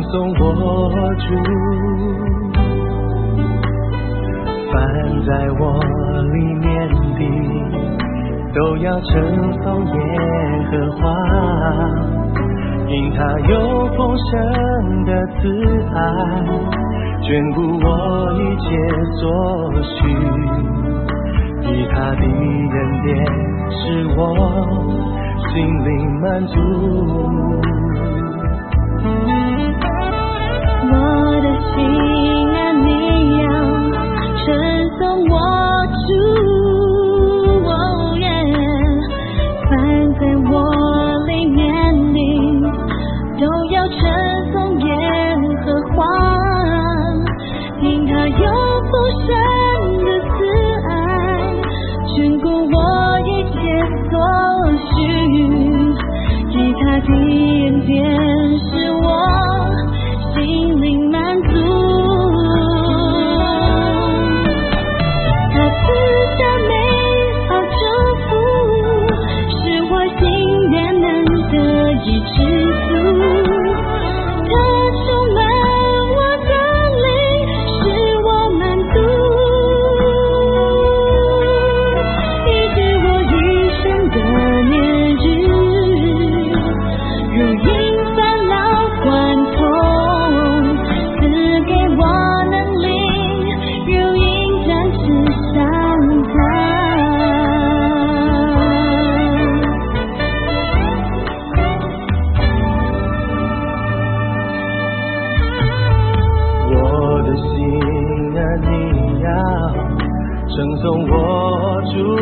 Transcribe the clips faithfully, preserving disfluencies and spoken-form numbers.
送握住，放在我里面的都要称颂耶和华，因他有丰盛的慈爱，眷顾我一切所需，以他的恩典使我心灵满足。 我的心啊，你要称颂我主，哦耶，放在我里面的都要称颂耶和华，因他有丰盛的慈爱，眷顾我一切所需，以他的恩典使我心灵满足。他赐下美好祝福，使我心愿能得以知足。他充满我的灵，使我满足，医治我一生的年日，如因烦恼患痛，赐给我能力，如鹰展翅上腾。 我的心啊，你要称颂我主，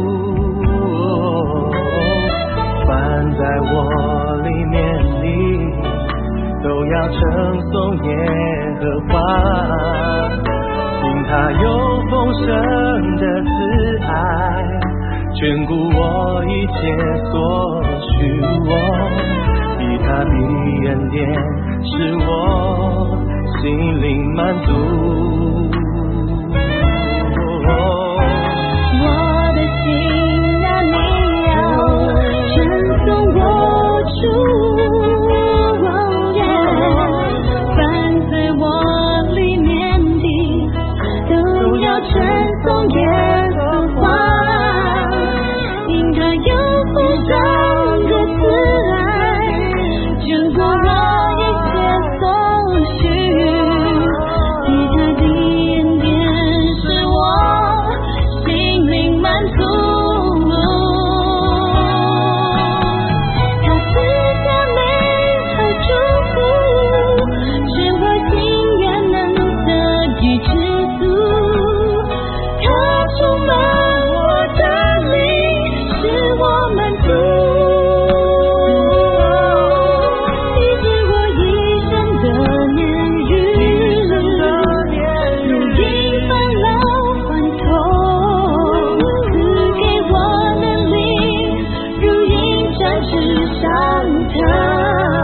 放在我里面的都要称颂耶和华，因他有丰盛的慈爱，眷顾我一切所需，我以他的恩典使我心灵满足。 我的心啊，你要称颂我主，哦耶，放在我里面的都要称颂耶和华，因他有丰盛的慈爱，眷顾我一切所需，以他的恩典使我心灵满足。他赐下美好祝福，使我心愿能得以知足。他充满我的灵，使我满足，医治我一生的年日，如因烦恼患痛，赐给我能力，如鹰展翅上腾。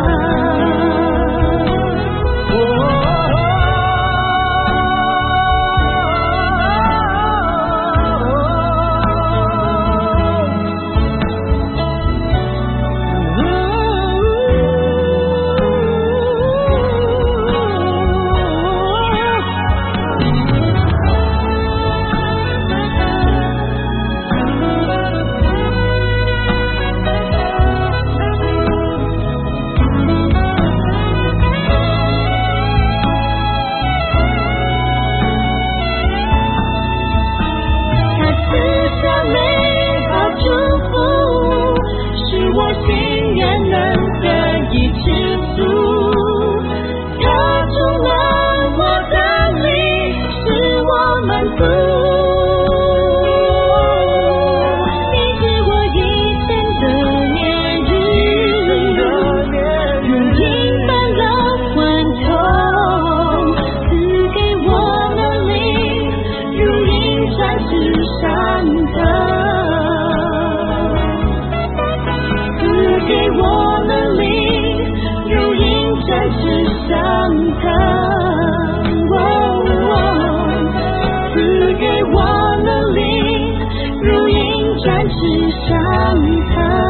他赐下美好祝福，使我心愿能得以知足。他充满我的灵，使我满足，医治我一生的年日，如因烦恼患痛，赐给我能力，如鹰展翅上腾。赐给我能力，如鹰展翅上腾。赐给我能力，如鹰展翅上腾。